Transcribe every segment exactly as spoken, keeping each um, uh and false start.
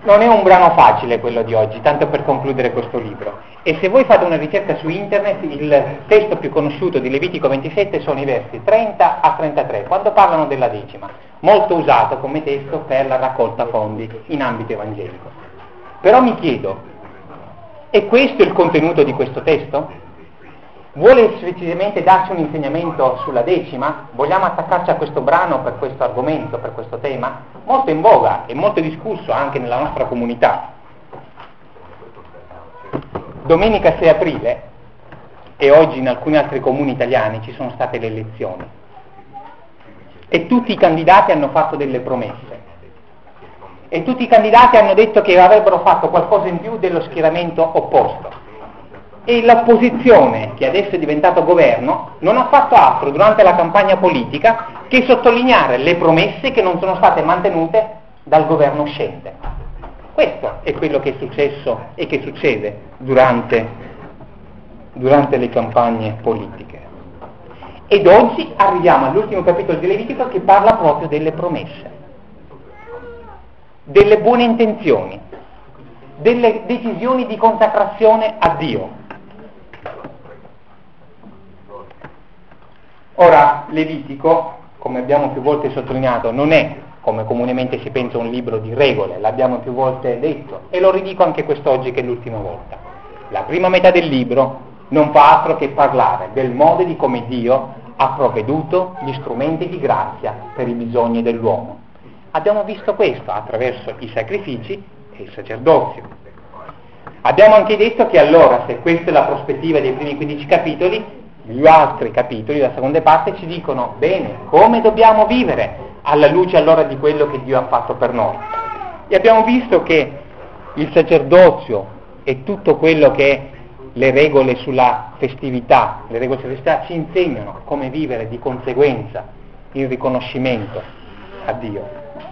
Non è un brano facile quello di oggi, tanto per concludere questo libro. E se voi fate una ricerca su internet, il testo più conosciuto di Levitico ventisette sono i versi trenta a trentatré, quando parlano della decima, molto usato come testo per la raccolta fondi in ambito evangelico. Però mi chiedo, è questo il contenuto di questo testo? Vuole esplicitamente darci un insegnamento sulla decima? Vogliamo attaccarci a questo brano per questo argomento, per questo tema? Molto in voga e molto discusso anche nella nostra comunità. Domenica sei aprile e oggi in alcuni altri comuni italiani ci sono state le elezioni e tutti i candidati hanno fatto delle promesse e tutti i candidati hanno detto che avrebbero fatto qualcosa in più dello schieramento opposto. E l'opposizione, che adesso è diventato governo, non ha fatto altro durante la campagna politica che sottolineare le promesse che non sono state mantenute dal governo uscente. Questo è quello che è successo e che succede durante, durante le campagne politiche. Ed oggi arriviamo all'ultimo capitolo di Levitico che parla proprio delle promesse, delle buone intenzioni, delle decisioni di consacrazione a Dio. Ora, Levitico, come abbiamo più volte sottolineato, non è, come comunemente si pensa, un libro di regole, l'abbiamo più volte detto, e lo ridico anche quest'oggi che è l'ultima volta. La prima metà del libro non fa altro che parlare del modo di come Dio ha provveduto gli strumenti di grazia per i bisogni dell'uomo. Abbiamo visto questo attraverso i sacrifici e il sacerdozio. Abbiamo anche detto che allora, se questa è la prospettiva dei primi quindici capitoli, gli altri capitoli, la seconda parte, ci dicono bene come dobbiamo vivere alla luce allora di quello che Dio ha fatto per noi. E abbiamo visto che il sacerdozio e tutto quello che è le regole sulla festività, le regole sulla festività ci insegnano come vivere di conseguenza in riconoscimento a Dio.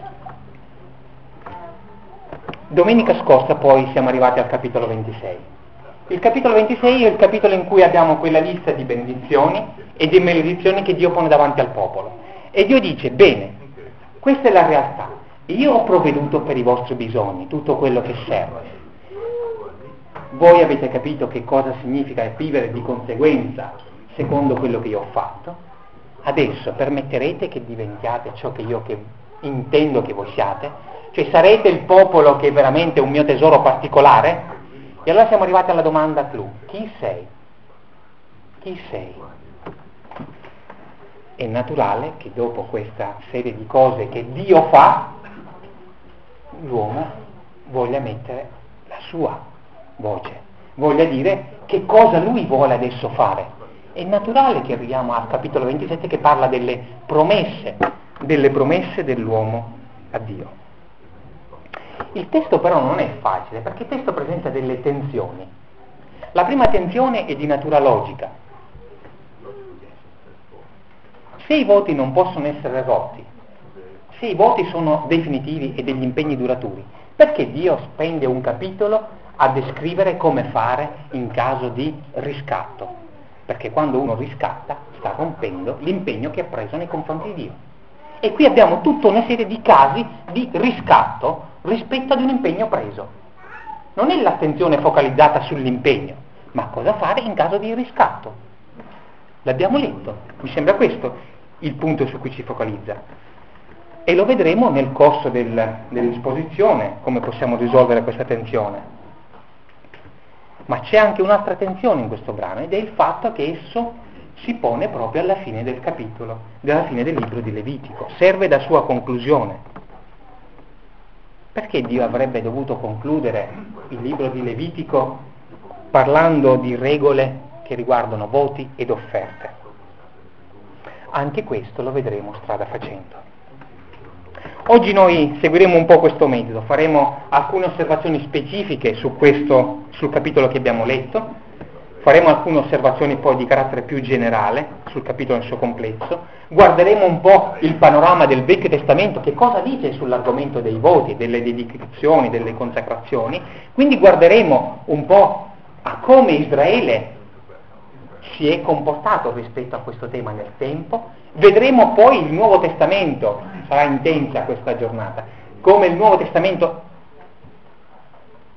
Domenica scorsa poi siamo arrivati al capitolo ventisei. Il capitolo ventisei è il capitolo in cui abbiamo quella lista di benedizioni e di maledizioni che Dio pone davanti al popolo. E Dio dice, bene, questa è la realtà, io ho provveduto per i vostri bisogni, tutto quello che serve. Voi avete capito che cosa significa vivere di conseguenza secondo quello che io ho fatto? Adesso permetterete che diventiate ciò che io che intendo che voi siate? Cioè sarete il popolo che è veramente un mio tesoro particolare? E allora siamo arrivati alla domanda clou. Chi sei? Chi sei? È naturale che dopo questa serie di cose che Dio fa, l'uomo voglia mettere la sua voce, voglia dire che cosa lui vuole adesso fare. È naturale che arriviamo al capitolo ventisette che parla delle promesse, delle promesse dell'uomo a Dio. Il testo però non è facile, perché il testo presenta delle tensioni. La prima tensione è di natura logica. Se i voti non possono essere rotti, se i voti sono definitivi e degli impegni duraturi, perché Dio spende un capitolo a descrivere come fare in caso di riscatto? Perché quando uno riscatta sta rompendo l'impegno che ha preso nei confronti di Dio. E qui abbiamo tutta una serie di casi di riscatto rispetto ad un impegno preso. Non è l'attenzione focalizzata sull'impegno, ma cosa fare in caso di riscatto. L'abbiamo letto, mi sembra questo il punto su cui si focalizza. E lo vedremo nel corso del, dell'esposizione, come possiamo risolvere questa tensione. Ma c'è anche un'altra tensione in questo brano, ed è il fatto che esso si pone proprio alla fine del capitolo, alla fine del libro di Levitico, serve da sua conclusione. Perché Dio avrebbe dovuto concludere il libro di Levitico parlando di regole che riguardano voti ed offerte? Anche questo lo vedremo strada facendo. Oggi noi seguiremo un po' questo metodo, faremo alcune osservazioni specifiche su questo, sul capitolo che abbiamo letto, faremo alcune osservazioni poi di carattere più generale sul capitolo nel suo complesso, guarderemo un po' il panorama del Vecchio Testamento, che cosa dice sull'argomento dei voti, delle dedicazioni, delle consacrazioni, quindi guarderemo un po' a come Israele si è comportato rispetto a questo tema nel tempo, vedremo poi il Nuovo Testamento, sarà intensa questa giornata, come il Nuovo Testamento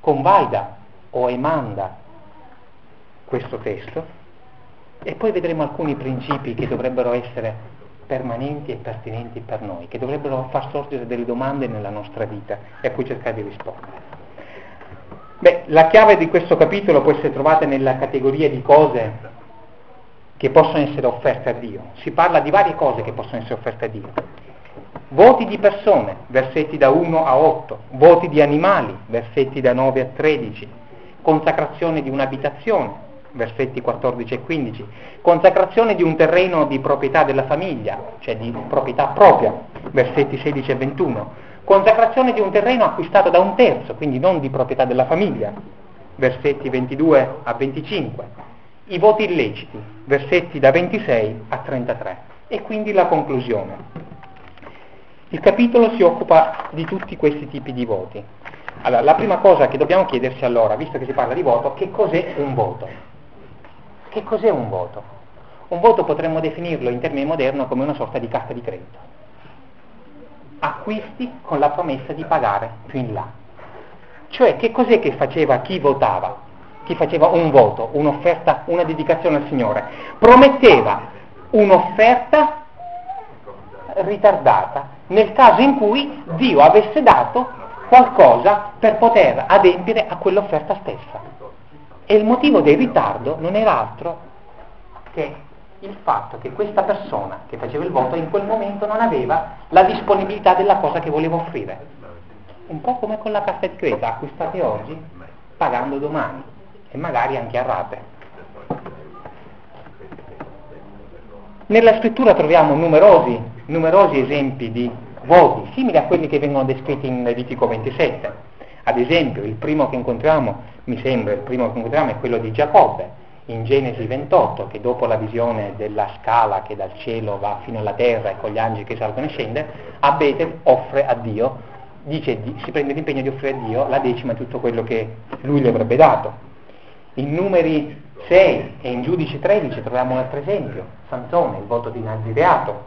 convalida o emanda questo testo, e poi vedremo alcuni principi che dovrebbero essere permanenti e pertinenti per noi, che dovrebbero far sorgere delle domande nella nostra vita e a cui cercare di rispondere. Beh, la chiave di questo capitolo può essere trovata nella categoria di cose che possono essere offerte a Dio. Si parla di varie cose che possono essere offerte a Dio. Voti di persone, versetti da uno a otto, voti di animali, versetti da nove a tredici, consacrazione di un'abitazione, versetti quattordici e quindici, consacrazione di un terreno di proprietà della famiglia, cioè di proprietà propria, versetti sedici e ventuno, consacrazione di un terreno acquistato da un terzo, quindi non di proprietà della famiglia, versetti ventidue a venticinque, i voti illeciti, versetti da ventisei a trentatré, e quindi la conclusione. Il capitolo si occupa di tutti questi tipi di voti. Allora, la prima cosa che dobbiamo chiedersi allora, visto che si parla di voto, che cos'è un voto? Che cos'è un voto? Un voto potremmo definirlo in termini moderni come una sorta di carta di credito. Acquisti con la promessa di pagare più in là. Cioè, che cos'è che faceva chi votava? Chi faceva un voto, un'offerta, una dedicazione al Signore? Prometteva un'offerta ritardata nel caso in cui Dio avesse dato qualcosa per poter adempiere a quell'offerta stessa. E il motivo del ritardo non era altro che il fatto che questa persona che faceva il voto in quel momento non aveva la disponibilità della cosa che voleva offrire. Un po' come con la carta di credito, acquistate oggi pagando domani, e magari anche a rate. Nella scrittura troviamo numerosi, numerosi esempi di voti, simili a quelli che vengono descritti in Levitico ventisette. Ad esempio, il primo che incontriamo, mi sembra, il primo che incontriamo è quello di Giacobbe, in Genesi ventotto, che dopo la visione della scala che dal cielo va fino alla terra e con gli angeli che salgono e scendono, a Betel offre a Dio, dice, si prende l'impegno di offrire a Dio la decima di tutto quello che lui gli avrebbe dato. In Numeri sei e in Giudici tredici troviamo un altro esempio, Sansone, il voto di Nazireato.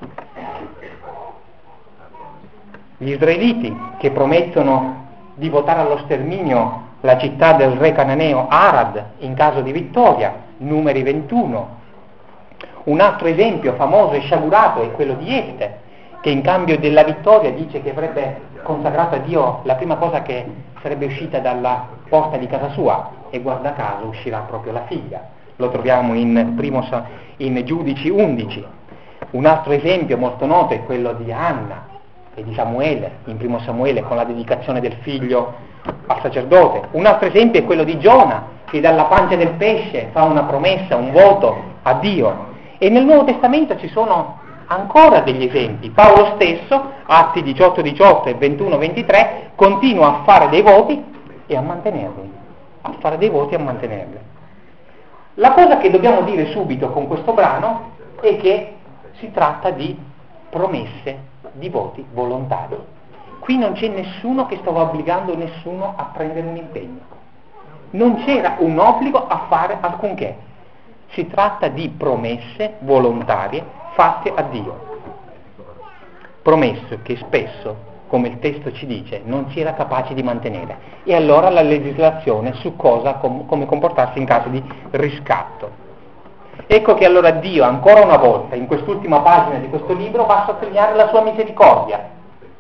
Gli israeliti che promettono di votare allo sterminio la città del re cananeo Arad in caso di vittoria, Numeri ventuno. Un altro esempio famoso e sciagurato è quello di Jefte, che in cambio della vittoria dice che avrebbe consacrato a Dio la prima cosa che sarebbe uscita dalla porta di casa sua, e guarda caso uscirà proprio la figlia. Lo troviamo in, primo, in Giudici undici. Un altro esempio molto noto è quello di Anna e di Samuele, in primo Samuele, con la dedicazione del figlio al sacerdote. Un altro esempio è quello di Giona, che dalla pancia del pesce fa una promessa, un voto a Dio. E nel Nuovo Testamento ci sono ancora degli esempi. Paolo stesso, Atti diciotto diciotto e ventuno ventitré, continua a fare dei voti e a mantenerli, a fare dei voti e a mantenerli. La cosa che dobbiamo dire subito con questo brano è che si tratta di promesse di voti volontari. Qui non c'è nessuno che stava obbligando nessuno a prendere un impegno. Non c'era un obbligo a fare alcunché. Si tratta di promesse volontarie fatte a Dio. Promesse che spesso, come il testo ci dice, non si era capaci di mantenere. E allora la legislazione su cosa, com- come comportarsi in caso di riscatto. Ecco che allora Dio, ancora una volta, in quest'ultima pagina di questo libro, va a sottolineare la sua misericordia.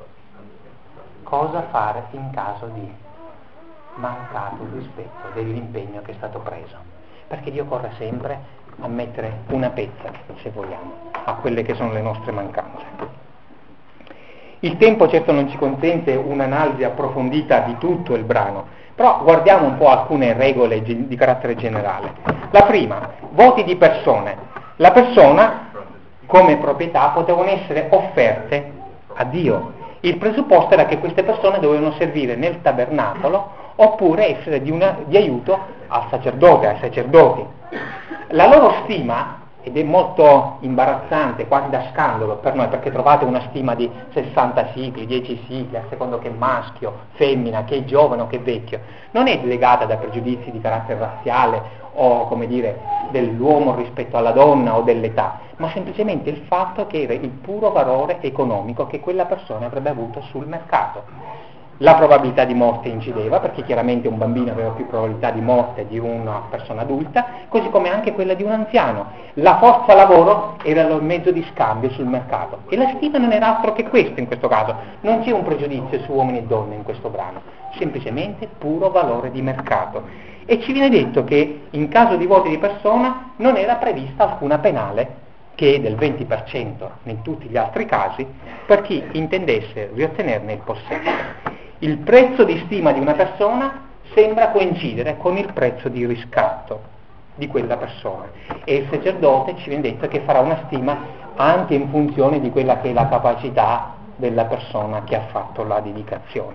Cosa fare in caso di mancato rispetto dell'impegno che è stato preso? Perché Dio corre sempre a mettere una pezza, se vogliamo, a quelle che sono le nostre mancanze. Il tempo certo non ci consente un'analisi approfondita di tutto il brano, però guardiamo un po' alcune regole di carattere generale. La prima, voti di persone. La persona, come proprietà, potevano essere offerte a Dio. Il presupposto era che queste persone dovevano servire nel tabernacolo oppure essere di, una, di aiuto al sacerdote, ai sacerdoti. La loro stima, ed è molto imbarazzante, quasi da scandalo per noi, perché trovate una stima di sessanta sicli, dieci sicli, a secondo che maschio, femmina, che è giovane o che è vecchio, non è legata da pregiudizi di carattere razziale o, come dire, dell'uomo rispetto alla donna o dell'età, ma semplicemente il fatto che era il puro valore economico che quella persona avrebbe avuto sul mercato. la probabilità di morte incideva, perché chiaramente un bambino aveva più probabilità di morte di una persona adulta, così come anche quella di un anziano. La forza lavoro era il mezzo di scambio sul mercato, e la stima non era altro che questo in questo caso. Non c'è un pregiudizio su uomini e donne in questo brano, semplicemente puro valore di mercato. E ci viene detto che in caso di voti di persona non era prevista alcuna penale, che è del venti per cento in tutti gli altri casi, per chi intendesse riottenerne il possesso. Il prezzo di stima di una persona sembra coincidere con il prezzo di riscatto di quella persona, e il sacerdote ci viene detto che farà una stima anche in funzione di quella che è la capacità della persona che ha fatto la dedicazione.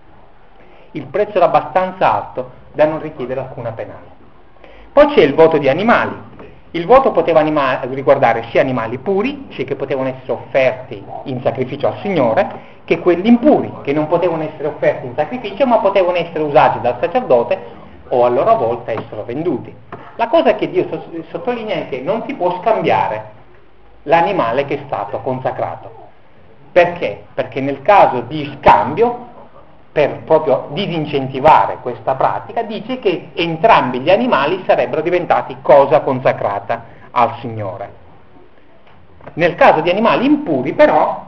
Il prezzo era abbastanza alto da non richiedere alcuna penale. Poi c'è il voto di animali. Il voto poteva anima- riguardare sia animali puri, cioè che potevano essere offerti in sacrificio al Signore, che quelli impuri, che non potevano essere offerti in sacrificio, ma potevano essere usati dal sacerdote o a loro volta essere venduti. La cosa che Dio sottolinea è che non si può scambiare l'animale che è stato consacrato. Perché? Perché nel caso di scambio, per proprio disincentivare questa pratica, dice che entrambi gli animali sarebbero diventati cosa consacrata al Signore. Nel caso di animali impuri, però,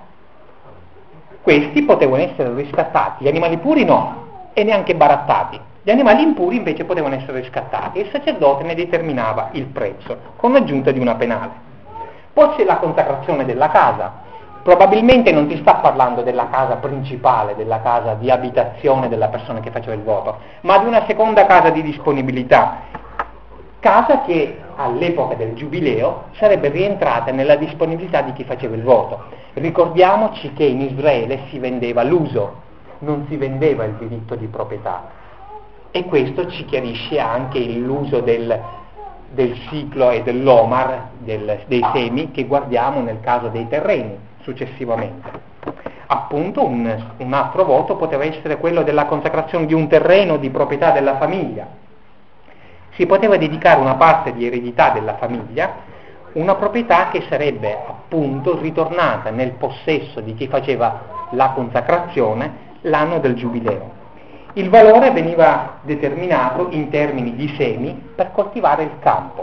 questi potevano essere riscattati, gli animali puri no, e neanche barattati. Gli animali impuri invece potevano essere riscattati, e il sacerdote ne determinava il prezzo, con l'aggiunta di una penale. Poi c'è la consacrazione della casa. Probabilmente non si sta parlando della casa principale, della casa di abitazione della persona che faceva il voto, ma di una seconda casa di disponibilità, casa che all'epoca del giubileo sarebbe rientrata nella disponibilità di chi faceva il voto. Ricordiamoci che in Israele si vendeva l'uso, non si vendeva il diritto di proprietà, e questo ci chiarisce anche l'uso del, del ciclo e dell'omar, del, dei semi, che guardiamo nel caso dei terreni successivamente. Appunto un, un altro voto poteva essere quello della consacrazione di un terreno di proprietà della famiglia. Si poteva dedicare una parte di eredità della famiglia, una proprietà che sarebbe appunto ritornata nel possesso di chi faceva la consacrazione l'anno del giubileo. Il valore veniva determinato in termini di semi per coltivare il campo.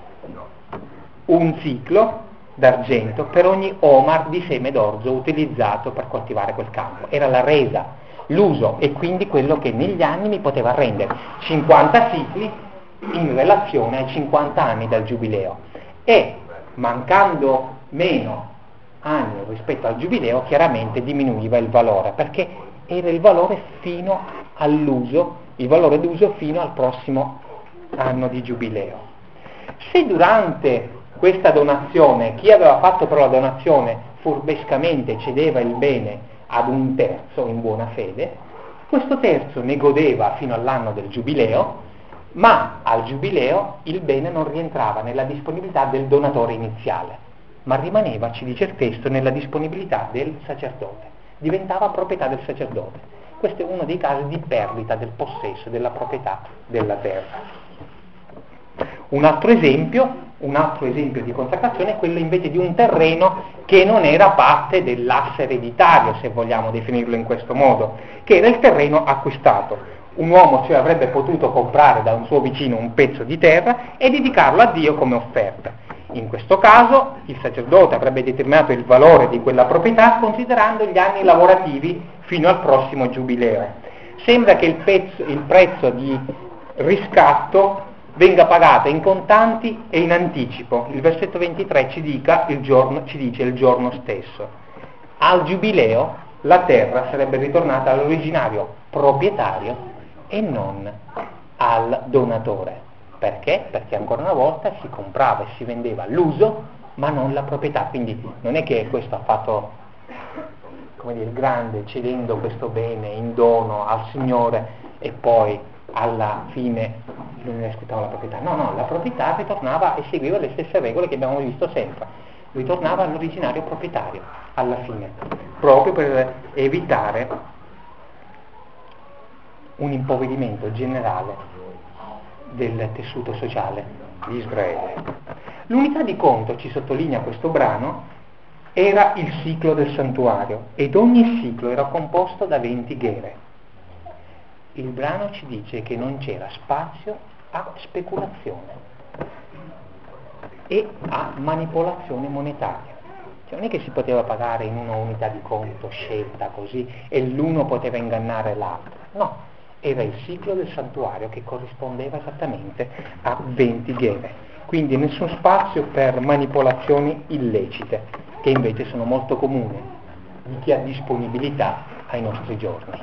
Un ciclo d'argento per ogni omar di seme d'orzo utilizzato per coltivare quel campo. Era la resa, l'uso, e quindi quello che negli anni mi poteva rendere cinquanta cicli in relazione ai cinquanta anni dal giubileo, e mancando meno anni rispetto al giubileo chiaramente diminuiva il valore, perché era il valore fino all'uso, il valore d'uso fino al prossimo anno di giubileo. Se durante questa donazione, chi aveva fatto però la donazione furbescamente cedeva il bene ad un terzo in buona fede, questo terzo ne godeva fino all'anno del giubileo, ma al giubileo il bene non rientrava nella disponibilità del donatore iniziale, ma rimaneva, ci dice il testo, nella disponibilità del sacerdote, diventava proprietà del sacerdote. Questo è uno dei casi di perdita del possesso della proprietà della terra. Un altro esempio, un altro esempio di consacrazione è quello invece di un terreno che non era parte dell'asse ereditario, se vogliamo definirlo in questo modo, che era il terreno acquistato. Un uomo cioè avrebbe potuto comprare da un suo vicino un pezzo di terra e dedicarlo a Dio come offerta. In questo caso il sacerdote avrebbe determinato il valore di quella proprietà considerando gli anni lavorativi fino al prossimo giubileo. Sembra che il, pezzo, il prezzo di riscatto venga pagata in contanti e in anticipo. Il versetto ventitré ci, dica il giorno, ci dice il giorno stesso. Al giubileo la terra sarebbe ritornata all'originario proprietario e non al donatore. Perché? Perché ancora una volta si comprava e si vendeva l'uso ma non la proprietà. Quindi non è che questo ha fatto, come dire, il grande cedendo questo bene in dono al Signore e poi alla fine non rispettava la proprietà. No, no, la proprietà ritornava e seguiva le stesse regole che abbiamo visto sempre, ritornava all'originario proprietario alla fine, proprio per evitare un impoverimento generale del tessuto sociale di Israele. L'unità di conto, ci sottolinea questo brano, era il ciclo del santuario, ed ogni ciclo era composto da venti ghere. il brano ci dice che non c'era spazio a speculazione e a manipolazione monetaria. Cioè non è che si poteva pagare in una unità di conto scelta così e l'uno poteva ingannare l'altro, no, era il ciclo del santuario che corrispondeva esattamente a venti gheve, quindi nessun spazio per manipolazioni illecite, che invece sono molto comuni di chi ha disponibilità ai nostri giorni.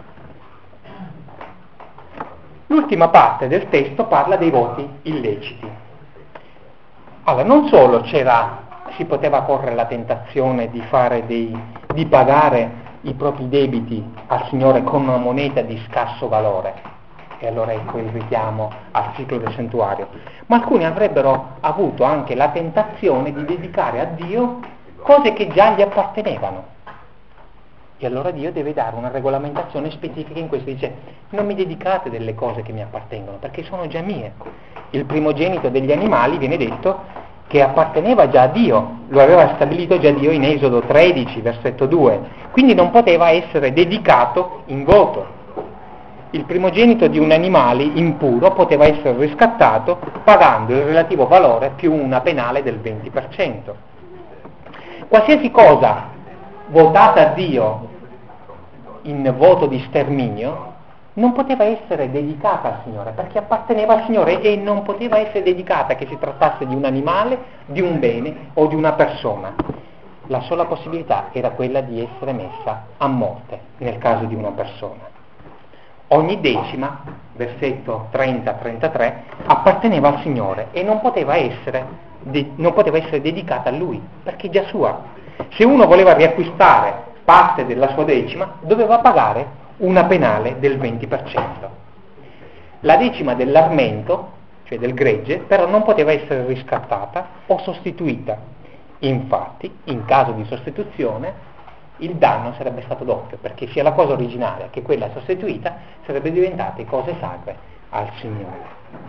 L'ultima parte del testo parla dei voti illeciti. Allora, non solo c'era, si poteva correre la tentazione di fare dei, di pagare i propri debiti al Signore con una moneta di scarso valore, e allora ecco il richiamo al ciclo del santuario, ma alcuni avrebbero avuto anche la tentazione di dedicare a Dio cose che già gli appartenevano, e allora Dio deve dare una regolamentazione specifica in questo, dice: non mi dedicate delle cose che mi appartengono perché sono già mie. Il primogenito degli animali viene detto che apparteneva già a Dio, lo aveva stabilito già Dio in Esodo tredici, versetto due, quindi non poteva essere dedicato in voto. Il primogenito di un animale impuro poteva essere riscattato pagando il relativo valore più una penale del venti per cento. Qualsiasi cosa votata a Dio in voto di sterminio non poteva essere dedicata al Signore, perché apparteneva al Signore e non poteva essere dedicata, che si trattasse di un animale, di un bene o di una persona. La sola possibilità era quella di essere messa a morte nel caso di una persona. Ogni decima, versetto trenta trentatré, apparteneva al Signore e non poteva essere, de- non poteva essere dedicata a Lui, perché è già sua. Se uno voleva riacquistare parte della sua decima, doveva pagare una penale del venti per cento. La decima dell'armento, cioè del gregge, però non poteva essere riscattata o sostituita. Infatti, in caso di sostituzione, il danno sarebbe stato doppio, perché sia la cosa originaria che quella sostituita sarebbe diventate cose sacre al Signore.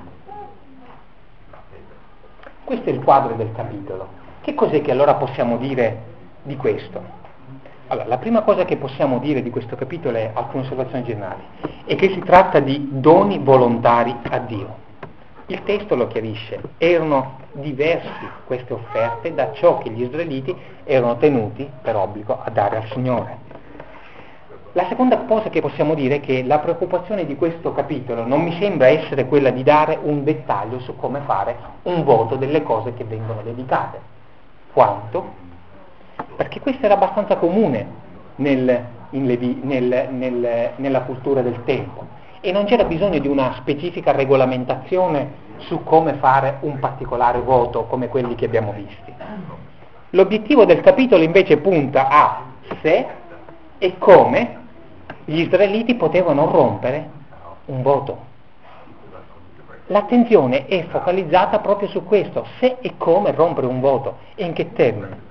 Questo è il quadro del capitolo. Che cos'è che allora possiamo dire di questo? Allora, la prima cosa che possiamo dire di questo capitolo è alcune osservazioni generali, è che si tratta di doni volontari a Dio. Il testo lo chiarisce, erano diversi queste offerte da ciò che gli israeliti erano tenuti per obbligo a dare al Signore. La seconda cosa che possiamo dire è che la preoccupazione di questo capitolo non mi sembra essere quella di dare un dettaglio su come fare un voto delle cose che vengono dedicate, quanto perché questo era abbastanza comune nel, in Levi, nel, nel, nella cultura del tempo e non c'era bisogno di una specifica regolamentazione su come fare un particolare voto come quelli che abbiamo visti. L'obiettivo del capitolo invece punta a se e come gli israeliti potevano rompere un voto. L'attenzione è focalizzata proprio su questo, se e come rompere un voto e in che termini.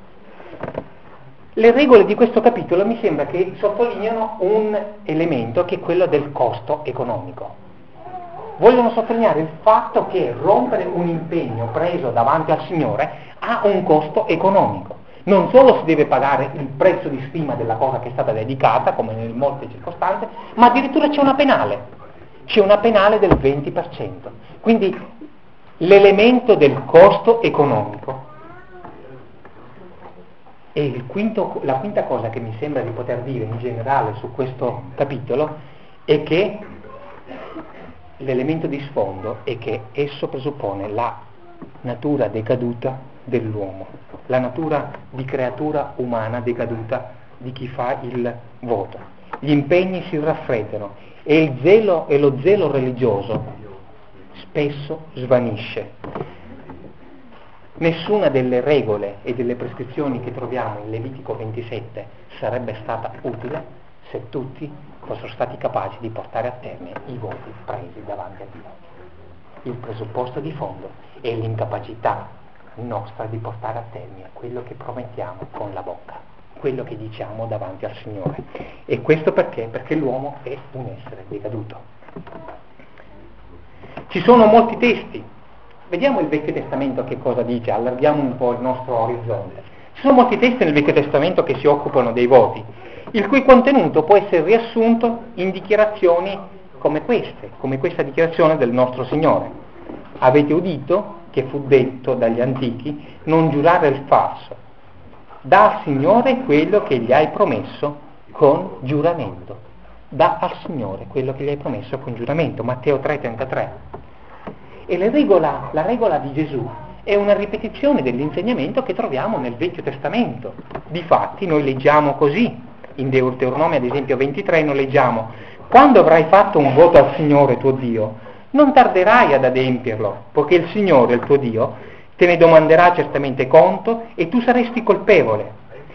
Le regole di questo capitolo mi sembra che sottolineano un elemento che è quello del costo economico. Vogliono sottolineare il fatto che rompere un impegno preso davanti al Signore ha un costo economico. Non solo si deve pagare il prezzo di stima della cosa che è stata dedicata, come in molte circostanze, ma addirittura c'è una penale. C'è una penale del venti per cento. Quindi l'elemento del costo economico. E il quinto, la quinta cosa che mi sembra di poter dire in generale su questo capitolo è che l'elemento di sfondo è che esso presuppone la natura decaduta dell'uomo, la natura di creatura umana decaduta di chi fa il voto. Gli impegni si raffreddano e il zelo e lo zelo religioso spesso svanisce. Nessuna delle regole e delle prescrizioni che troviamo in Levitico ventisette sarebbe stata utile se tutti fossero stati capaci di portare a termine i voti presi davanti a Dio. Il presupposto di fondo è l'incapacità nostra di portare a termine quello che promettiamo con la bocca, quello che diciamo davanti al Signore. E questo perché? Perché l'uomo è un essere decaduto. Ci sono molti testi. Vediamo il Vecchio Testamento che cosa dice, allarghiamo un po' il nostro orizzonte. Ci sono molti testi nel Vecchio Testamento che si occupano dei voti, il cui contenuto può essere riassunto in dichiarazioni come queste, come questa dichiarazione del nostro Signore. Avete udito che fu detto dagli antichi, non giurare il falso. Dà al Signore quello che gli hai promesso con giuramento. Dà al Signore quello che gli hai promesso con giuramento. Matteo tre trentatré. E la regola, la regola di Gesù è una ripetizione dell'insegnamento che troviamo nel Vecchio Testamento. Difatti noi leggiamo così, in Deuteronomio ad esempio ventitré noi leggiamo: quando avrai fatto un voto al Signore tuo Dio, non tarderai ad adempierlo, poiché il Signore, il tuo Dio, te ne domanderà certamente conto e tu saresti colpevole.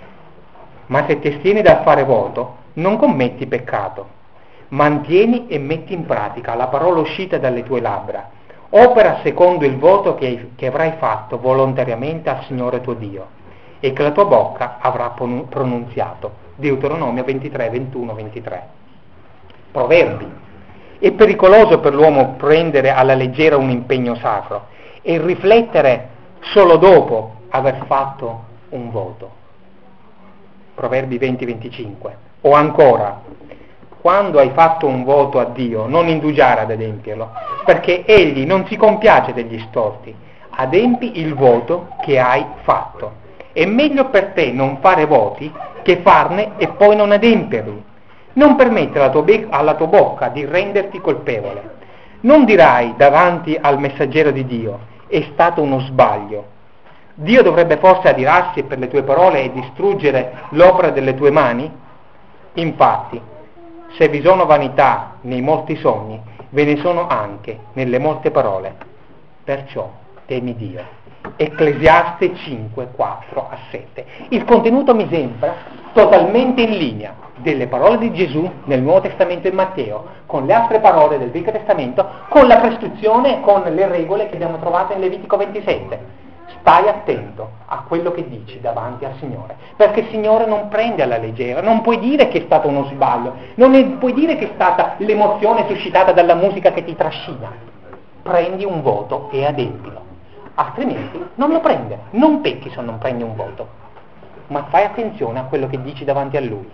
Ma se ti astieni dal fare voto, non commetti peccato. Mantieni e metti in pratica la parola uscita dalle tue labbra. Opera secondo il voto che, hai, che avrai fatto volontariamente al Signore tuo Dio e che la tua bocca avrà pronunziato. Deuteronomio ventitré ventuno ventitré. Proverbi. È pericoloso per l'uomo prendere alla leggera un impegno sacro e riflettere solo dopo aver fatto un voto. Proverbi venti venticinque. O ancora, quando hai fatto un voto a Dio, non indugiare ad adempierlo, perché Egli non si compiace degli storti. Adempi il voto che hai fatto. È meglio per te non fare voti che farne e poi non adempierli. Non permettere alla tua, be- alla tua bocca di renderti colpevole. Non dirai davanti al messaggero di Dio: è stato uno sbaglio. Dio dovrebbe forse adirarsi per le tue parole e distruggere l'opera delle tue mani? Infatti, se vi sono vanità nei molti sogni, ve ne sono anche nelle molte parole. Perciò temi Dio. Ecclesiaste cinque, quattro a sette. Il contenuto mi sembra totalmente in linea delle parole di Gesù nel Nuovo Testamento in Matteo, con le altre parole del Vecchio Testamento, con la prescrizione, con le regole che abbiamo trovato in Levitico ventisette. Stai attento a quello che dici davanti al Signore, perché il Signore non prende alla leggera. Non puoi dire che è stato uno sbaglio, non è, puoi dire che è stata l'emozione suscitata dalla musica che ti trascina. Prendi un voto e adempilo, altrimenti non lo prende. Non pecchi se non prendi un voto, ma fai attenzione a quello che dici davanti a Lui.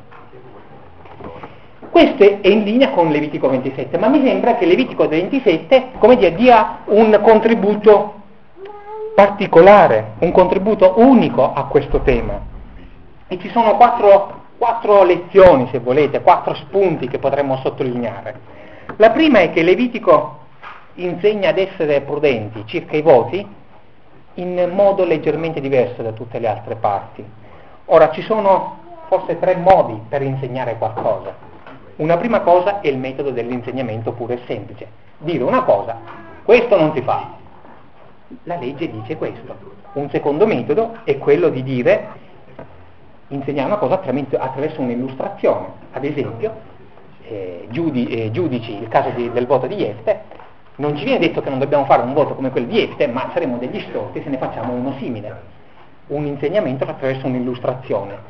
Questo è in linea con Levitico ventisette, ma mi sembra che Levitico ventisette, come dire, dia un contributo particolare, un contributo unico a questo tema. E ci sono quattro, quattro lezioni, se volete, quattro spunti che potremmo sottolineare. La prima è che Levitico insegna ad essere prudenti circa i voti in modo leggermente diverso da tutte le altre parti. Ora, ci sono forse tre modi per insegnare qualcosa. Una prima cosa è il metodo dell'insegnamento puro e semplice. Dire una cosa: questo non si fa. La legge dice questo. Un secondo metodo è quello di dire, insegnare una cosa attraverso un'illustrazione. Ad esempio, eh, giudi, eh, giudici, il caso di, del voto di Jefte, non ci viene detto che non dobbiamo fare un voto come quello di Jefte, ma saremo degli storti se ne facciamo uno simile. Un insegnamento attraverso un'illustrazione.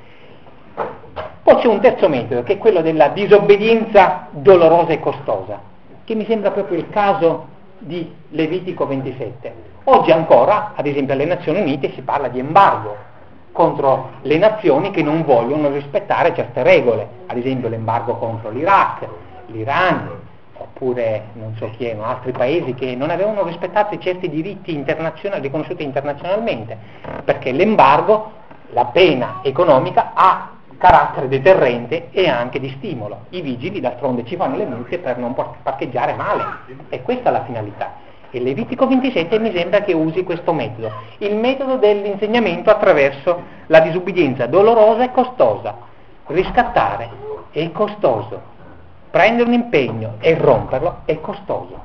Poi c'è un terzo metodo, che è quello della disobbedienza dolorosa e costosa, che mi sembra proprio il caso di Levitico ventisette. Oggi ancora, ad esempio alle Nazioni Unite, si parla di embargo contro le nazioni che non vogliono rispettare certe regole, ad esempio l'embargo contro l'Iraq, l'Iran, oppure non so chi erano, altri paesi che non avevano rispettato certi diritti internazionali riconosciuti internazionalmente, perché l'embargo, la pena economica, ha carattere deterrente e anche di stimolo. I vigili d'altronde ci fanno le multe per non parcheggiare male, e questa è la finalità. E Levitico ventisette mi sembra che usi questo metodo, il metodo dell'insegnamento attraverso la disubbidienza dolorosa e costosa. Riscattare è costoso, prendere un impegno e romperlo è costoso.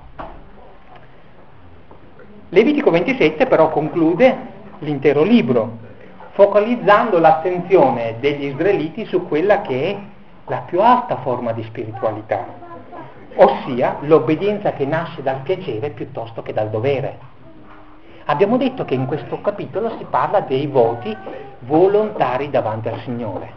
Levitico ventisette però conclude l'intero libro, focalizzando l'attenzione degli israeliti su quella che è la più alta forma di spiritualità, ossia l'obbedienza che nasce dal piacere piuttosto che dal dovere. Abbiamo detto che in questo capitolo si parla dei voti volontari davanti al Signore.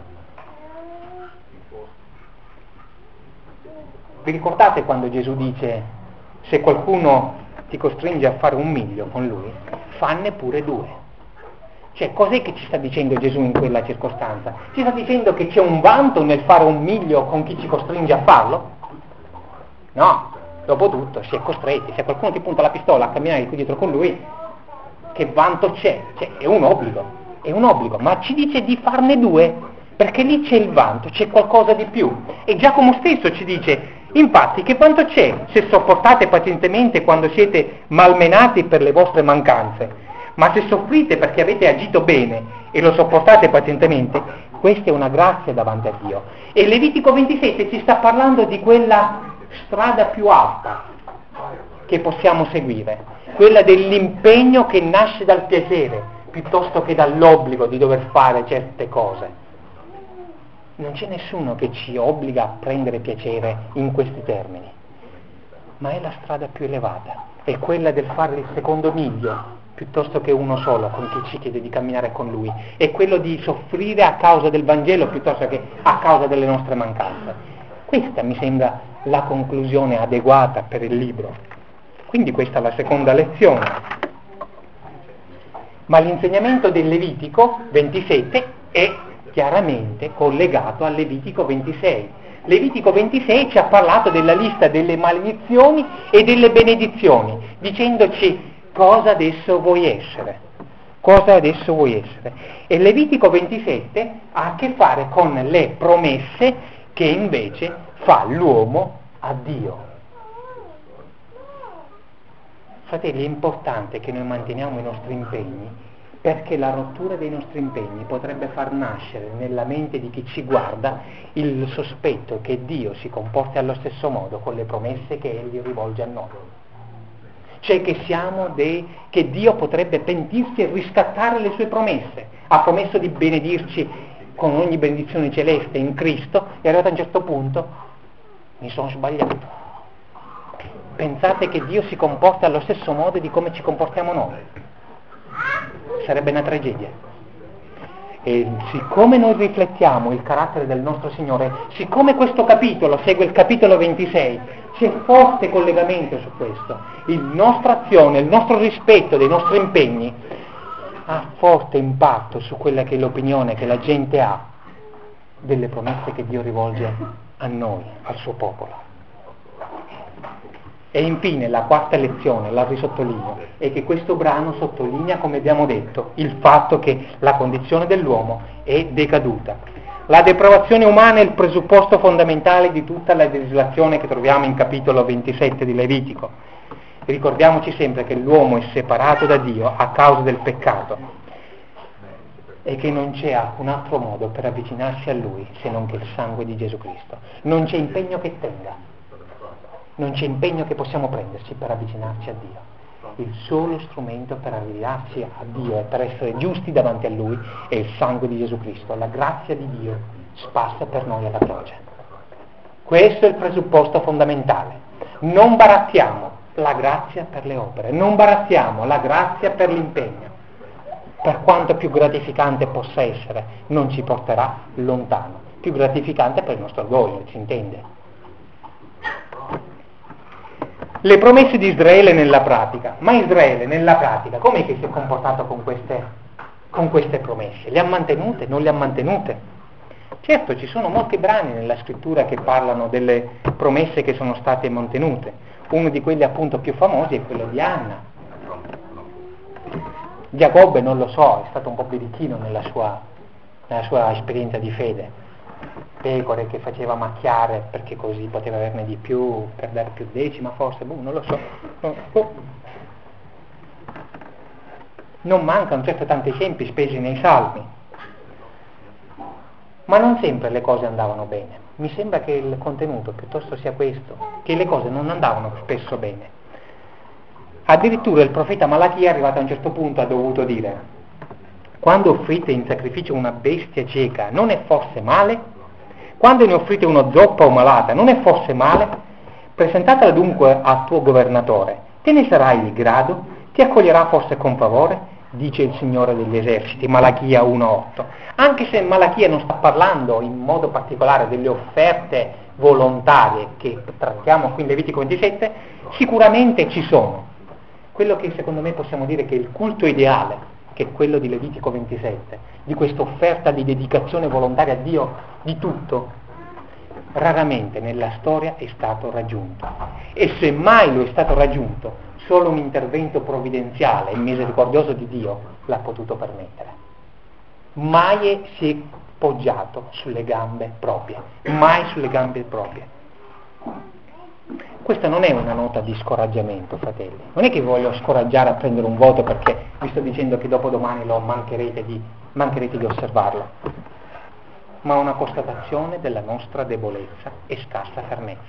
Vi ricordate quando Gesù dice: se qualcuno ti costringe a fare un miglio con lui, fanne pure due? Cioè, cos'è che ci sta dicendo Gesù in quella circostanza? Ci sta dicendo che c'è un vanto nel fare un miglio con chi ci costringe a farlo? No, dopo tutto si è costretti, se qualcuno ti punta la pistola a camminare qui dietro con lui, che vanto c'è? Cioè, è un obbligo, è un obbligo, ma ci dice di farne due, perché lì c'è il vanto, c'è qualcosa di più. E Giacomo stesso ci dice, infatti, che vanto c'è se sopportate pazientemente quando siete malmenati per le vostre mancanze? Ma se soffrite perché avete agito bene e lo sopportate pazientemente, questa è una grazia davanti a Dio. E Levitico ventisette ci sta parlando di quella strada più alta che possiamo seguire, quella dell'impegno che nasce dal piacere piuttosto che dall'obbligo di dover fare certe cose. Non c'è nessuno che ci obbliga a prendere piacere in questi termini, ma è la strada più elevata, è quella del fare il secondo miglio piuttosto che uno solo con chi ci chiede di camminare con lui, è quello di soffrire a causa del Vangelo piuttosto che a causa delle nostre mancanze. Questa mi sembra la conclusione adeguata per il libro. Quindi questa è la seconda lezione. Ma l'insegnamento del Levitico ventisette è chiaramente collegato al Levitico ventisei. Levitico ventisei ci ha parlato della lista delle maledizioni e delle benedizioni, dicendoci cosa adesso vuoi essere, cosa adesso vuoi essere. E Levitico ventisette ha a che fare con le promesse che invece fa l'uomo a Dio. Fratelli, è importante che noi manteniamo i nostri impegni, perché la rottura dei nostri impegni potrebbe far nascere nella mente di chi ci guarda il sospetto che Dio si comporti allo stesso modo con le promesse che Egli rivolge a noi. Cioè che siamo dei, che Dio potrebbe pentirsi e riscattare le sue promesse. Ha promesso di benedirci con ogni benedizione celeste in Cristo e arrivato a un certo punto mi sono sbagliato. Pensate che Dio si comporta allo stesso modo di come ci comportiamo noi? Sarebbe una tragedia. E siccome noi riflettiamo il carattere del nostro Signore, siccome questo capitolo segue il capitolo ventisei, c'è forte collegamento su questo. La nostra azione, il nostro rispetto dei nostri impegni ha forte impatto su quella che è l'opinione che la gente ha delle promesse che Dio rivolge a noi, al suo popolo. E infine la quarta lezione, la risottolineo, è che questo brano sottolinea, come abbiamo detto, il fatto che la condizione dell'uomo è decaduta. La depravazione umana è il presupposto fondamentale di tutta la legislazione che troviamo in capitolo ventisette di Levitico. Ricordiamoci sempre che l'uomo è separato da Dio a causa del peccato e che non c'è alcun altro modo per avvicinarsi a Lui se non che il sangue di Gesù Cristo. Non c'è impegno che tenga. Non c'è impegno che possiamo prenderci per avvicinarci a Dio. Il solo strumento per avvicinarci a Dio e per essere giusti davanti a Lui è il sangue di Gesù Cristo, la grazia di Dio sparsa per noi alla croce. Questo è il presupposto fondamentale. Non barattiamo la grazia per le opere, non barattiamo la grazia per l'impegno. Per quanto più gratificante possa essere, non ci porterà lontano. Più gratificante per il nostro orgoglio, si intende. Le promesse di Israele nella pratica. Ma Israele nella pratica com'è che si è comportato con queste, con queste promesse? Le ha mantenute? Non le ha mantenute? Certo, ci sono molti brani nella scrittura che parlano delle promesse che sono state mantenute. Uno di quelli appunto più famosi è quello di Anna. Giacobbe, non lo so, è stato un po' birichino nella sua, nella sua esperienza di fede. Pecore che faceva macchiare perché così poteva averne di più, per dare più decima forse, boh, non lo so. Oh. Non mancano certo tanti esempi spesi nei salmi, ma non sempre le cose andavano bene. Mi sembra che il contenuto piuttosto sia questo, che le cose non andavano spesso bene. Addirittura il profeta Malachia, arrivato a un certo punto, ha dovuto dire: quando offrite in sacrificio una bestia cieca, non è forse male? Quando ne offrite uno zoppa o malata, non è forse male? Presentatela dunque al tuo governatore, te ne sarai di grado? Ti accoglierà forse con favore? Dice il Signore degli eserciti, Malachia uno otto. Anche se Malachia non sta parlando in modo particolare delle offerte volontarie che trattiamo qui in Levitico ventisette, sicuramente ci sono. Quello che secondo me possiamo dire che è il culto ideale, che è quello di Levitico ventisette, di questa offerta di dedicazione volontaria a Dio di tutto, raramente nella storia è stato raggiunto. E se mai lo è stato raggiunto, solo un intervento provvidenziale e misericordioso di Dio l'ha potuto permettere. Mai si è poggiato sulle gambe proprie, mai sulle gambe proprie. Questa non è una nota di scoraggiamento, fratelli. Non è che voglio scoraggiare a prendere un voto perché vi sto dicendo che dopodomani lo mancherete di, mancherete di osservarlo, ma una constatazione della nostra debolezza e scarsa fermezza.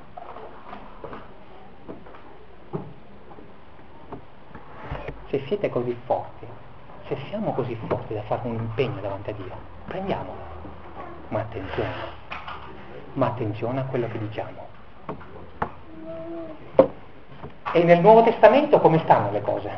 Se siete così forti, se siamo così forti da fare un impegno davanti a Dio, prendiamolo. Ma attenzione, ma attenzione a quello che diciamo. E nel Nuovo Testamento come stanno le cose?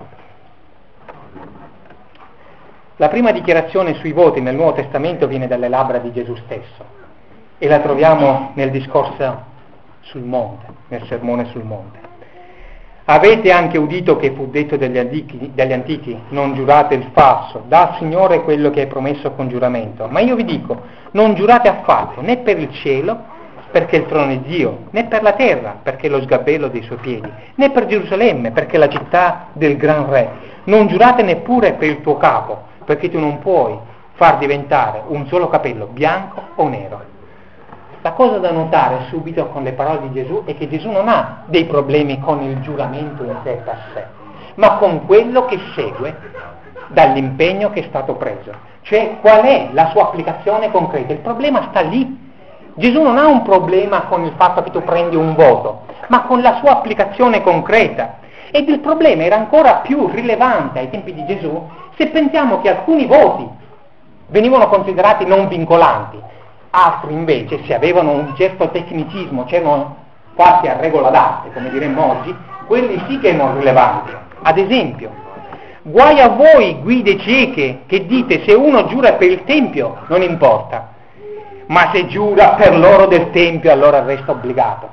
La prima dichiarazione sui voti nel Nuovo Testamento viene dalle labbra di Gesù stesso e la troviamo nel discorso sul monte, nel sermone sul monte. Avete anche udito che fu detto dagli antichi, dagli antichi, non giurate il falso, dà al Signore quello che è promesso con giuramento. Ma io vi dico, non giurate affatto, né per il cielo, perché il trono è Dio, né per la terra, perché è lo sgabello dei suoi piedi, né per Gerusalemme, perché è la città del gran re. Non giurate neppure per il tuo capo, perché tu non puoi far diventare un solo capello bianco o nero. La cosa da notare subito con le parole di Gesù è che Gesù non ha dei problemi con il giuramento in sé per sé, ma con quello che segue dall'impegno che è stato preso. Cioè, qual è la sua applicazione concreta? Il problema sta lì. Gesù non ha un problema con il fatto che tu prendi un voto, ma con la sua applicazione concreta. Ed il problema era ancora più rilevante ai tempi di Gesù se pensiamo che alcuni voti venivano considerati non vincolanti, altri invece, se avevano un certo tecnicismo, c'erano fatti a regola d'arte, come diremmo oggi, quelli sì che erano rilevanti. Ad esempio, guai a voi guide cieche che dite se uno giura per il Tempio non importa, ma se giura per l'oro del Tempio allora resta obbligato.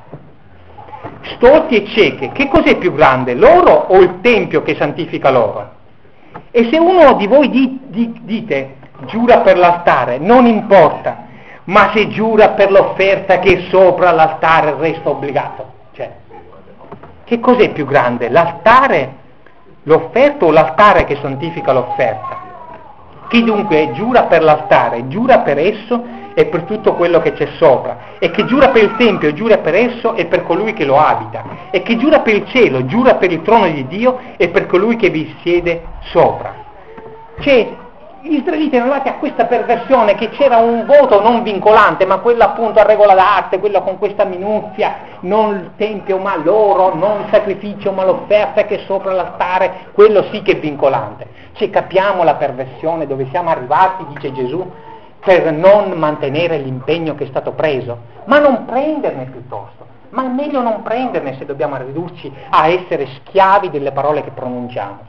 Stolti e cieche, che cos'è più grande, l'oro o il Tempio che santifica l'oro? E se uno di voi di, di, dite giura per l'altare, non importa, ma se giura per l'offerta che è sopra l'altare resta obbligato. Cioè, che cos'è più grande, l'altare, l'offerta o l'altare che santifica l'offerta? Chi dunque giura per l'altare, giura per esso e per tutto quello che c'è sopra, e che giura per il Tempio, giura per esso e per colui che lo abita, e che giura per il cielo, giura per il trono di Dio e per colui che vi siede sopra. Cioè, gli israeliti erano arrivati a questa perversione che c'era un voto non vincolante, ma quello appunto a regola d'arte, quello con questa minuzia, non il Tempio ma l'oro, non il sacrificio ma l'offerta che è sopra l'altare, quello sì che è vincolante. Cioè, capiamo la perversione dove siamo arrivati, dice Gesù, per non mantenere l'impegno che è stato preso, ma non prenderne piuttosto, ma è meglio non prenderne se dobbiamo ridurci a essere schiavi delle parole che pronunciamo.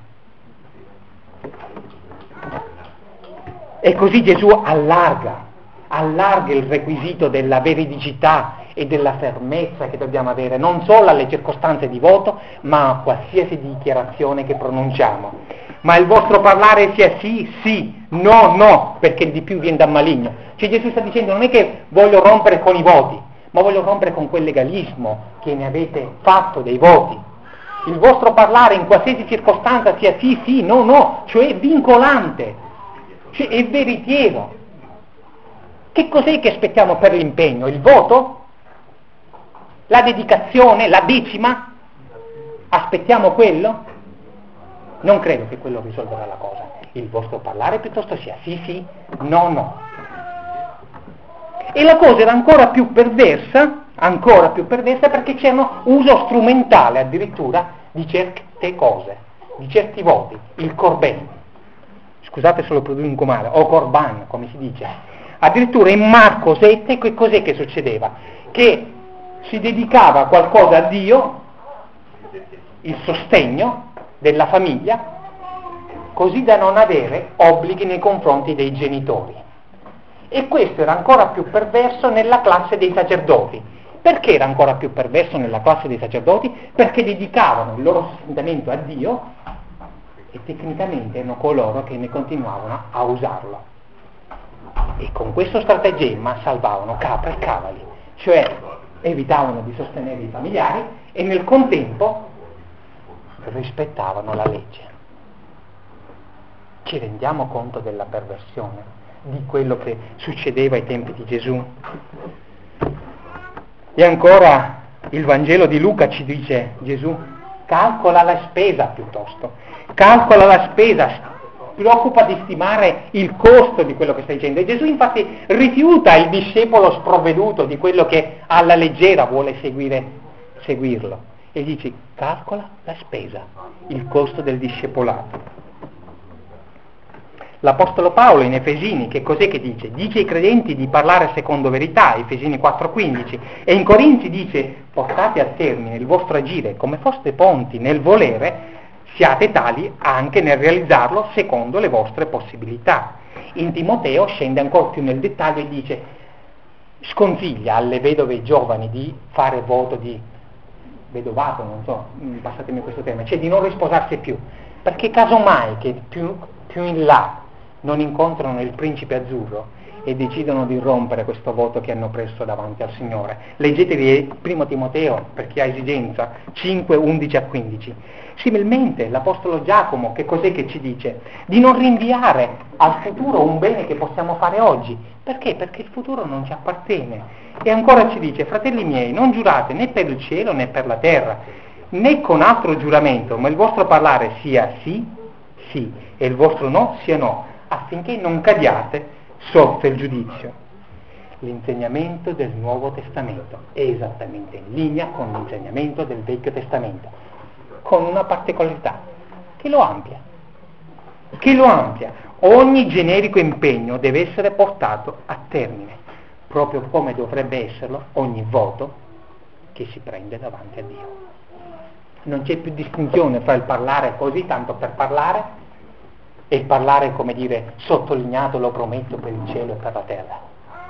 E così Gesù allarga, allarga il requisito della veridicità e della fermezza che dobbiamo avere, non solo alle circostanze di voto, ma a qualsiasi dichiarazione che pronunciamo. Ma il vostro parlare sia sì, sì, no, no, perché il di più viene dal maligno. Cioè Gesù sta dicendo, non è che voglio rompere con i voti, ma voglio rompere con quel legalismo che ne avete fatto dei voti. Il vostro parlare in qualsiasi circostanza sia sì, sì, no, no, cioè vincolante, cioè è veritiero. Che cos'è che aspettiamo per l'impegno? Il voto? La dedicazione? La decima? Aspettiamo quello? Non credo che quello risolverà la cosa. Il vostro parlare piuttosto sia sì, sì, no, no. E la cosa era ancora più perversa, ancora più perversa perché c'era un uso strumentale addirittura di certe cose, di certi voti, il corben. Scusate se lo pronuncio male, o corban, come si dice. Addirittura in Marco sette, che cos'è che succedeva? Che si dedicava qualcosa a Dio, il sostegno della famiglia, così da non avere obblighi nei confronti dei genitori. E questo era ancora più perverso nella classe dei sacerdoti. Perché era ancora più perverso nella classe dei sacerdoti? Perché dedicavano il loro sostentamento a Dio e tecnicamente erano coloro che ne continuavano a usarlo. E con questo stratagemma salvavano capre e cavalli. cioè evitavano di sostenere i familiari e nel contempo rispettavano la legge. Ci rendiamo conto della perversione, di quello che succedeva ai tempi di Gesù? E ancora il Vangelo di Luca ci dice Gesù: calcola la spesa piuttosto, calcola la spesa, preoccupa di stimare il costo di quello che stai dicendo. E Gesù infatti rifiuta il discepolo sprovveduto, di quello che alla leggera vuole seguire, seguirlo, e dice: calcola la spesa, il costo del discepolato. L'Apostolo Paolo in Efesini, che cos'è che dice? Dice ai credenti di parlare secondo verità, Efesini quattro quindici, e in Corinzi dice: portate a termine il vostro agire come foste ponti nel volere, siate tali anche nel realizzarlo secondo le vostre possibilità. In Timoteo scende ancora più nel dettaglio e dice: sconsiglia alle vedove giovani di fare voto di vedovato, non so, passatemi questo termine, cioè di non risposarsi più, perché casomai che più, più in là non incontrano il principe azzurro e decidono di rompere questo voto che hanno preso davanti al Signore. Leggetevi primo Timoteo, per chi ha esigenza, cinque, undici a quindici. Similmente l'Apostolo Giacomo, che cos'è che ci dice? Di non rinviare al futuro un bene che possiamo fare oggi. Perché? Perché il futuro non ci appartiene. E ancora ci dice: fratelli miei, non giurate né per il cielo né per la terra, né con altro giuramento, ma il vostro parlare sia sì, sì, e il vostro no sia no, affinché non cadiate sotto il giudizio. L'insegnamento del Nuovo Testamento è esattamente in linea con l'insegnamento del Vecchio Testamento, con una particolarità che lo amplia, che lo amplia. Ogni generico impegno deve essere portato a termine, proprio come dovrebbe esserlo ogni voto che si prende davanti a Dio. Non c'è più distinzione fra il parlare così tanto per parlare e il parlare, come dire, sottolineato, lo prometto per il cielo e per la terra.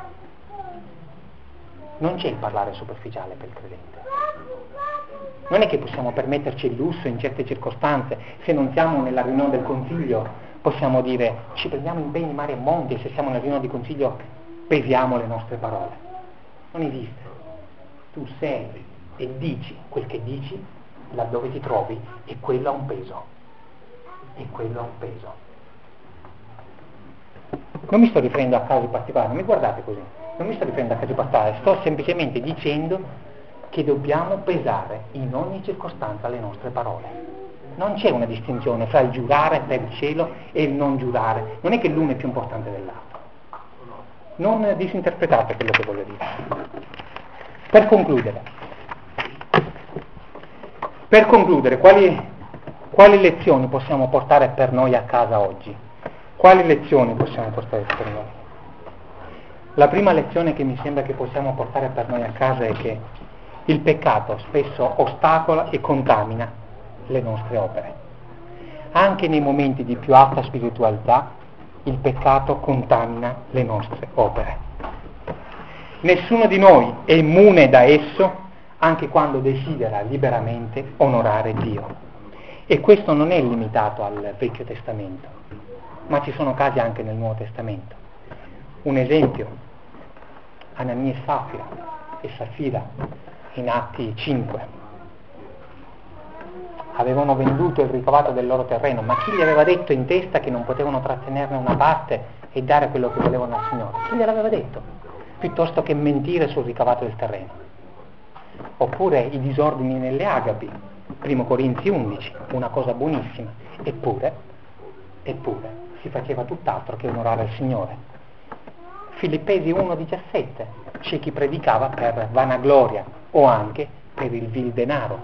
Non c'è il parlare superficiale per il credente. Non è che possiamo permetterci il lusso in certe circostanze. Se non siamo nella riunione del consiglio possiamo dire: ci prendiamo impegni mari e monti, e se siamo nella riunione di consiglio pesiamo le nostre parole. Non esiste. Tu sei e dici quel che dici laddove ti trovi, e quello ha un peso. E quello ha un peso. Non mi sto riferendo a casi particolari, non mi guardate così, non mi sto riferendo a casi particolari, sto semplicemente dicendo che dobbiamo pesare in ogni circostanza le nostre parole. Non c'è una distinzione fra il giurare per il cielo e il non giurare, non è che l'uno è più importante dell'altro. Non disinterpretate quello che voglio dire. Per concludere, per concludere, quali, quali lezioni possiamo portare per noi a casa oggi? Quali lezioni possiamo portare per noi? La prima lezione che mi sembra che possiamo portare per noi a casa è che il peccato spesso ostacola e contamina le nostre opere. Anche nei momenti di più alta spiritualità, il peccato contamina le nostre opere. Nessuno di noi è immune da esso, anche quando desidera liberamente onorare Dio. E questo non è limitato al Vecchio Testamento, ma ci sono casi anche nel Nuovo Testamento. Un esempio: Anania e Safira e Safira in Atti cinque. Avevano venduto il ricavato del loro terreno, ma chi gli aveva detto in testa che non potevano trattenerne una parte e dare quello che volevano al Signore? Chi gliel'aveva detto? Piuttosto che mentire sul ricavato del terreno. Oppure i disordini nelle agapi, primo Corinzi undici, una cosa buonissima, eppure, eppure si faceva tutt'altro che onorare il Signore. Filippesi uno diciassette, c'è chi predicava per vanagloria o anche per il vil denaro.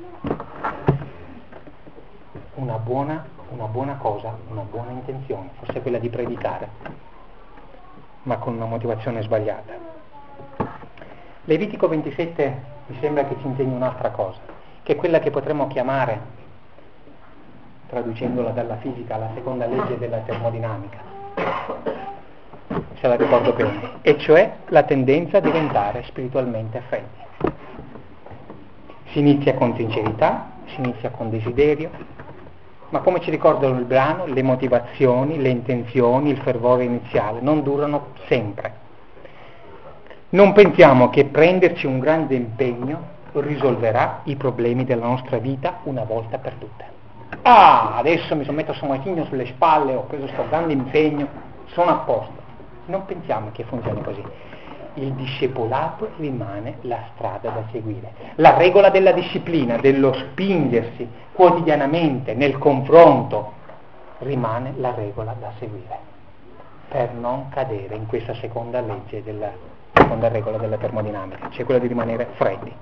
Una buona, una buona cosa, una buona intenzione, forse quella di predicare, ma con una motivazione sbagliata. Levitico ventisette mi sembra che ci insegni un'altra cosa, che è quella che potremmo chiamare, traducendola dalla fisica, la seconda legge della termodinamica, se la ricordo bene, e cioè la tendenza a diventare spiritualmente freddi. Si inizia con sincerità, si inizia con desiderio, ma come ci ricordano il brano, le motivazioni, le intenzioni, il fervore iniziale non durano sempre. Non pensiamo che prenderci un grande impegno risolverà i problemi della nostra vita una volta per tutte. Ah, adesso mi sono messo su mattino sulle spalle, ho preso questo grande impegno, sono a posto. Non pensiamo che funzioni così. Il discepolato rimane la strada da seguire. La regola della disciplina, dello spingersi quotidianamente nel confronto, rimane la regola da seguire per non cadere in questa seconda legge della seconda regola della termodinamica, cioè quella di rimanere freddi.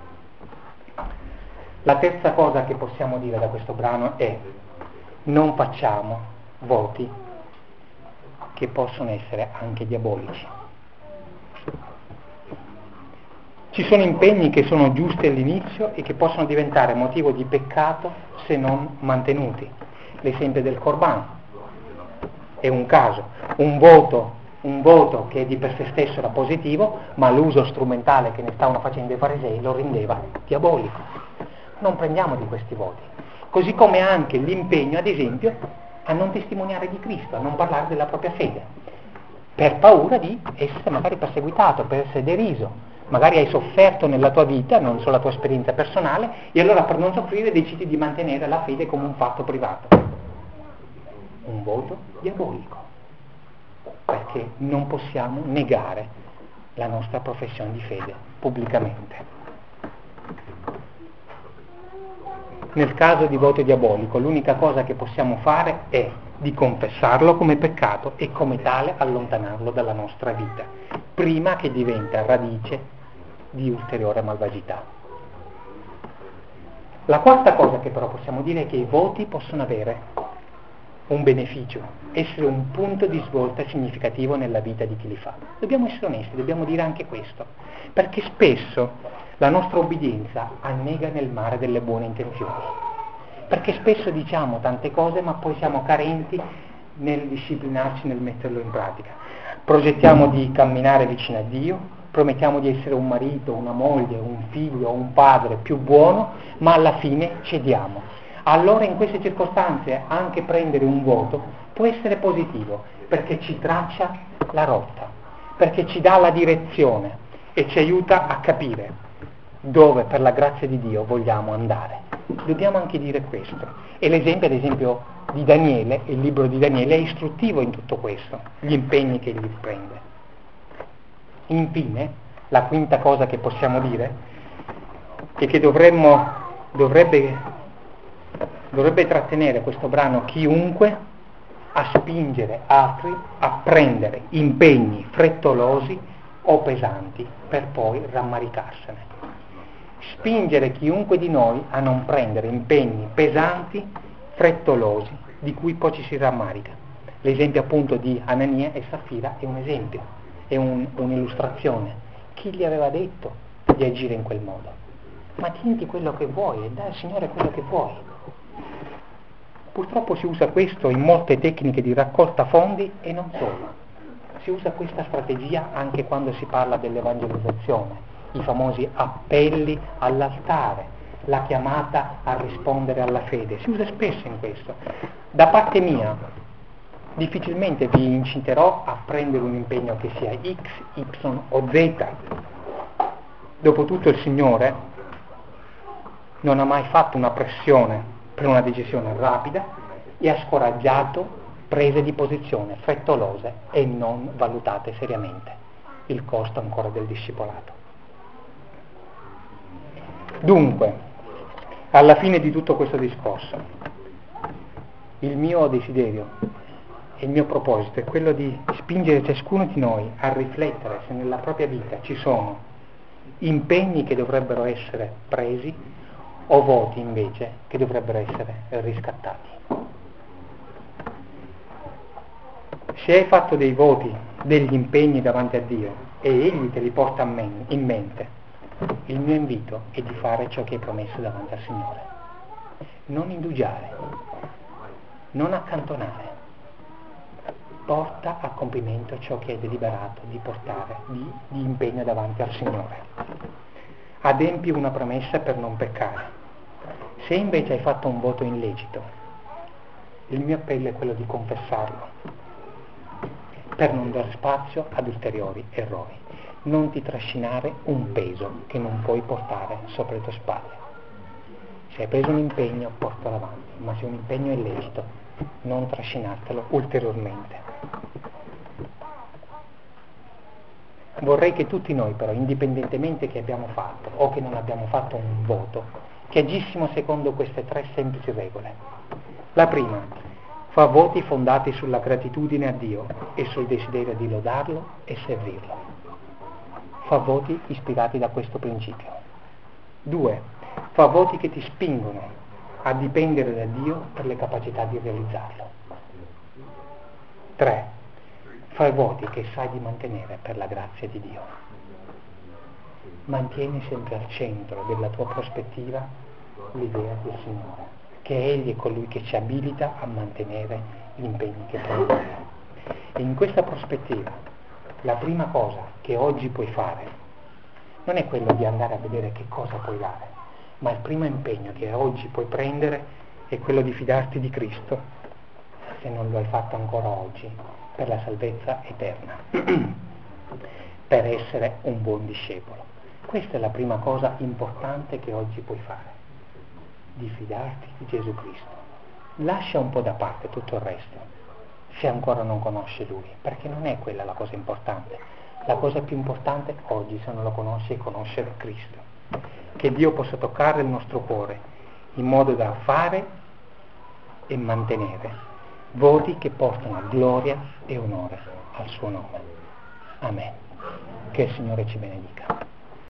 La terza cosa che possiamo dire da questo brano è: non facciamo voti che possono essere anche diabolici. Ci sono impegni che sono giusti all'inizio e che possono diventare motivo di peccato se non mantenuti. L'esempio del Corban è un caso, un voto, un voto che di per sé stesso era positivo, ma l'uso strumentale che ne stavano facendo i farisei lo rendeva diabolico. Non prendiamo di questi voti. Così come anche l'impegno, ad esempio, a non testimoniare di Cristo, a non parlare della propria fede, per paura di essere magari perseguitato, per essere deriso. Magari hai sofferto nella tua vita, non solo la tua esperienza personale, e allora per non soffrire decidi di mantenere la fede come un fatto privato. Un voto diabolico, perché non possiamo negare la nostra professione di fede pubblicamente. Nel caso di voto diabolico, l'unica cosa che possiamo fare è di confessarlo come peccato e come tale allontanarlo dalla nostra vita, prima che diventa radice di ulteriore malvagità. La quarta cosa che però possiamo dire è che i voti possono avere un beneficio, essere un punto di svolta significativo nella vita di chi li fa. Dobbiamo essere onesti, dobbiamo dire anche questo, perché spesso la nostra obbedienza annega nel mare delle buone intenzioni, perché spesso diciamo tante cose ma poi siamo carenti nel disciplinarci, nel metterlo in pratica. Progettiamo di camminare vicino a Dio, promettiamo di essere un marito, una moglie, un figlio, un padre più buono, ma alla fine cediamo. Allora in queste circostanze anche prendere un voto può essere positivo, perché ci traccia la rotta, perché ci dà la direzione e ci aiuta a capire dove per la grazia di Dio vogliamo andare. Dobbiamo anche dire questo. E l'esempio ad esempio di Daniele, il libro di Daniele è istruttivo in tutto questo, gli impegni che egli prende. Infine, la quinta cosa che possiamo dire è che dovremmo, dovrebbe, dovrebbe trattenere questo brano chiunque a spingere altri a prendere impegni frettolosi o pesanti per poi rammaricarsene. Spingere chiunque di noi a non prendere impegni pesanti, frettolosi, di cui poi ci si rammarica. L'esempio appunto di Anania e Safira è un esempio, è un, un'illustrazione. Chi gli aveva detto di agire in quel modo? Ma tienti quello che vuoi e dai al Signore quello che vuoi. Purtroppo si usa questo in molte tecniche di raccolta fondi e non solo. Si usa questa strategia anche quando si parla dell'evangelizzazione, i famosi appelli all'altare, la chiamata a rispondere alla fede. Si usa spesso in questo. Da parte mia, difficilmente vi inciterò a prendere un impegno che sia X, Y o Z. Dopotutto il Signore non ha mai fatto una pressione per una decisione rapida e ha scoraggiato prese di posizione frettolose e non valutate seriamente il costo ancora del discepolato. Dunque, alla fine di tutto questo discorso, il mio desiderio e il mio proposito è quello di spingere ciascuno di noi a riflettere se nella propria vita ci sono impegni che dovrebbero essere presi o voti invece che dovrebbero essere riscattati. Se hai fatto dei voti, degli impegni davanti a Dio e Egli te li porta in mente, il mio invito è di fare ciò che hai promesso davanti al Signore. Non indugiare, non accantonare. Porta a compimento ciò che hai deliberato di portare di, di impegno davanti al Signore. Adempi una promessa per non peccare. Se invece hai fatto un voto illecito, il mio appello è quello di confessarlo, per non dare spazio ad ulteriori errori. non ti trascinare un peso che non puoi portare sopra le tue spalle. Se hai preso un impegno, portalo avanti, ma se un impegno è lecito, non trascinartelo ulteriormente. Vorrei che tutti noi però, indipendentemente che abbiamo fatto o che non abbiamo fatto un voto, che agissimo secondo queste tre semplici regole. La prima, fa voti fondati sulla gratitudine a Dio e sul desiderio di lodarlo e servirlo. Fa voti ispirati da questo principio. Due, fa voti che ti spingono a dipendere da Dio per le capacità di realizzarlo. Tre, fai voti che sai di mantenere per la grazia di Dio. Mantieni sempre al centro della tua prospettiva l'idea del Signore, che Egli è colui che ci abilita a mantenere gli impegni che prendiamo. E in questa prospettiva la prima cosa che oggi puoi fare non è quello di andare a vedere che cosa puoi dare, ma il primo impegno che oggi puoi prendere è quello di fidarti di Cristo, se non lo hai fatto ancora oggi, per la salvezza eterna, per essere un buon discepolo. Questa è la prima cosa importante che oggi puoi fare, di fidarti di Gesù Cristo. Lascia un po' da parte tutto il resto, se ancora non conosci Lui, perché non è quella la cosa importante. La cosa più importante oggi, se non lo conosci, è conoscere Cristo. Che Dio possa toccare il nostro cuore in modo da fare e mantenere voti che portano gloria e onore al suo nome. Amen. Che il Signore ci benedica.